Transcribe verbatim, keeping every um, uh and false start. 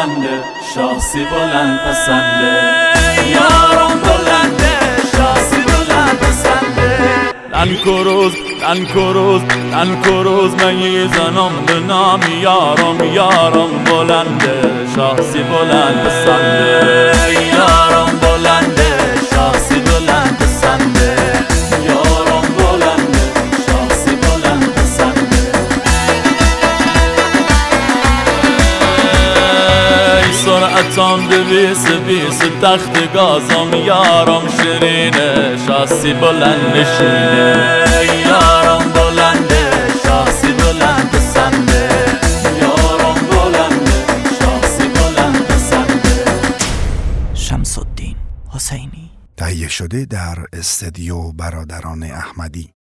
بلنده، شاسی بلند پسنده. یارم بلنده، شاسی بلند پسنده. لن کروز لن کروز لن کروز میزنم به نام یارم. یارم بلنده، شاسی بلند پسنده. یارم بلنده، شاسی بلند پسنده. یارم بلنده، شاسی بلند پسنده. ای سرعتم دویست بیست تخت گازم. یارم شیرینه، شاسی بلند نشینه. یارم بلنده، شاسی بلند پسنده. یارم بلنده، شاسی بلند پسنده. شمس الدین حسینی. تهیه شده در استدیو برادران احمدی.